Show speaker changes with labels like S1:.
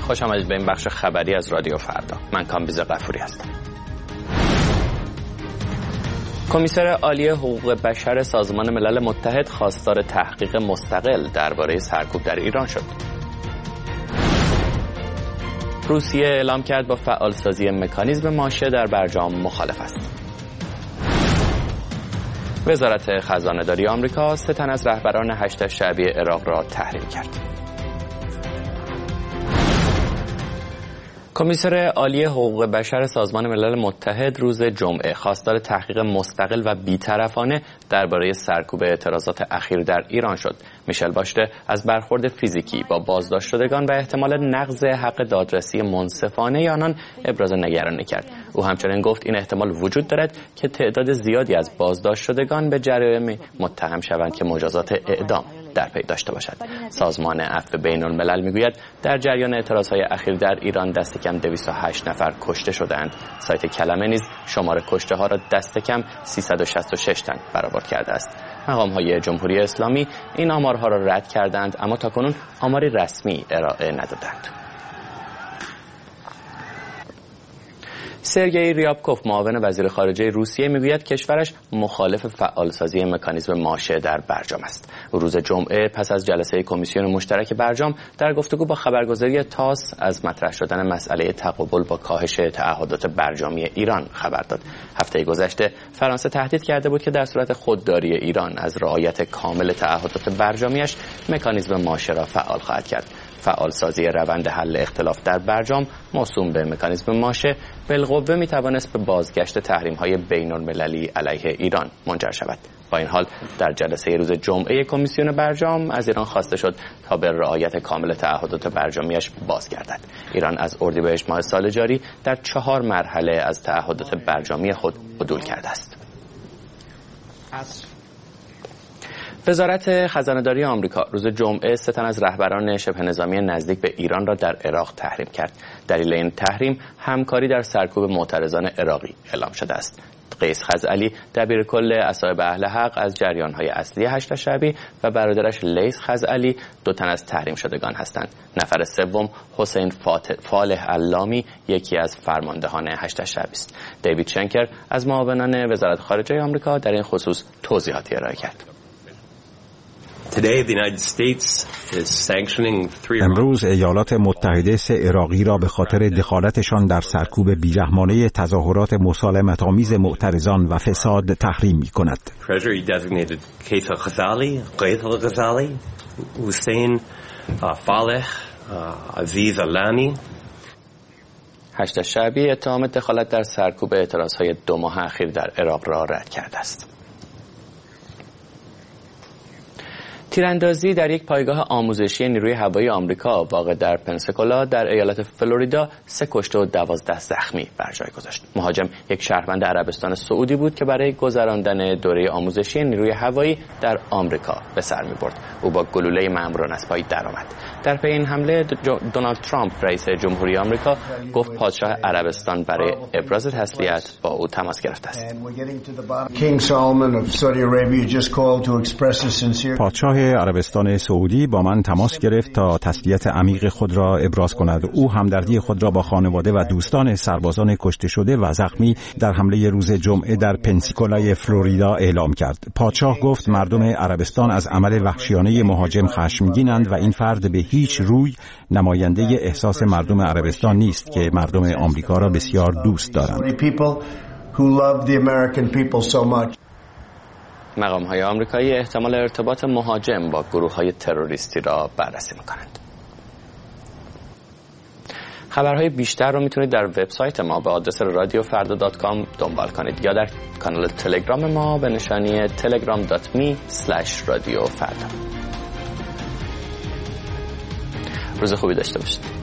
S1: خوش آمدید به این بخش خبری از رادیو فردا. من کامبیز غفوری هستم. کمیسر عالی حقوق بشر سازمان ملل متحد خواستار تحقیق مستقل درباره سرکوب در ایران شد. روسیه اعلام کرد با فعالسازی مکانیزم ماشه در برجام مخالف است. وزارت خزانه‌داری آمریکا 3 تن از رهبران هشت شعبی عراق را تحریم کرد. کمیسر عالی حقوق بشر سازمان ملل متحد روز جمعه خواستار تحقیق مستقل و بی‌طرفانه درباره سرکوب اعتراضات اخیر در ایران شد. میشل باشله از برخورد فیزیکی با بازداشت شدگان و احتمال نقض حق دادرسی منصفانه آنان ابراز نگرانی کرد. او همچنین گفت این احتمال وجود دارد که تعداد زیادی از بازداشت شدگان به جرایم متهم شوند که مجازات اعدام در پی داشته باشد. سازمان عفو بین‌الملل میگوید در جریان اعتراضهای اخیر در ایران دست کم 208 نفر کشته شدند. سایت کلمه نیز شمار کشته ها را دست کم 366 تن برآورد کرده است. مقام‌های جمهوری اسلامی این آمارها را رد کردند، اما تاکنون آماری رسمی ارائه ندادند. سرگئی ریابکوف معاون وزیر خارجه روسیه میگوید کشورش مخالف فعالسازی مکانیزم ماشه در برجام است. روز جمعه پس از جلسه کمیسیون مشترک برجام در گفتگو با خبرگزاری تاس از مطرح شدن مسئله تقابل با کاهش تعهدات برجامی ایران خبر داد. هفته گذشته فرانسه تهدید کرده بود که در صورت خودداری ایران از رعایت کامل تعهدات برجامیش مکانیزم ماشه را فعال خواهد کرد. فعالسازی روند حل اختلاف در برجام موسوم به مکانیزم ماشه بالقوه میتوانست به بازگشت تحریم‌های بین‌المللی علیه ایران منجر شود. با این حال در جلسه روز جمعه کمیسیون برجام از ایران خواسته شد تا به رعایت کامل تعهدات برجامیش بازگردد. ایران از اردیبهشت ماه سال جاری در 4 مرحله از تعهدات برجامی خود عدول کرده است. وزارت خزانه‌داری آمریکا روز جمعه 3 تن از رهبران شبه نظامی نزدیک به ایران را در عراق تحریم کرد. دلیل این تحریم همکاری در سرکوب معترضان عراقی اعلام شده است. قیس خزعلی دبیرکل اصحاب اهل حق از جریان‌های اصلی هشت شعبی و برادرش لیث خزعلی 2 تن از تحریم شدگان هستند. نفر سوم حسین فالح علامی یکی از فرماندهان هشت شعبی است. دیوید شنکر از معاونان وزارت خارجه آمریکا در این خصوص توضیحاتی ارائه کرد.
S2: امروز ایالات متحده 3 عراقی را به خاطر دخالتشان در سرکوب بی‌رحمانه تظاهرات مسالمت‌آمیز معترضان و فساد تحریم می‌کند.
S1: هشت شعبی اتهام دخالت در سرکوب اعتراضهای 2 ماه اخیر در عراق را رد کرده است. تیراندازی در یک پایگاه آموزشی نیروی هوایی آمریکا واقع در پنساکولا در ایالت فلوریدا 3 کشته و 12 زخمی بر جای گذاشت. مهاجم یک شهروند عربستان سعودی بود که برای گذراندن دوره آموزشی نیروی هوایی در آمریکا به سر می‌برد. او با گلوله مأموران از پای درآمد. در پی این حمله دونالد ترامپ رئیس جمهوری آمریکا گفت پادشاه عربستان برای ابراز تسلیت با او تماس گرفته است.
S2: پادشاه عربستان سعودی با من تماس گرفت تا تسلیت عمیق خود را ابراز کند. او همدردی خود را با خانواده و دوستان سربازان کشته شده و زخمی در حمله روز جمعه در پنساکولای فلوریدا اعلام کرد. پادشاه گفت مردم عربستان از عمل وحشیانه مهاجم خشمگینند و این فرد به هیچ روی نماینده احساس مردم عربستان نیست که مردم آمریکا را بسیار دوست دارند.
S1: مقام‌های آمریکایی احتمال ارتباط مهاجم با گروه‌های تروریستی را بررسی می‌کنند. خبرهای بیشتر رو میتونید در وبسایت ما به آدرس radiofarda.com دنبال کنید یا در کانال تلگرام ما به نشانی telegram.me/radiofarda. روز خوبی داشته باشید.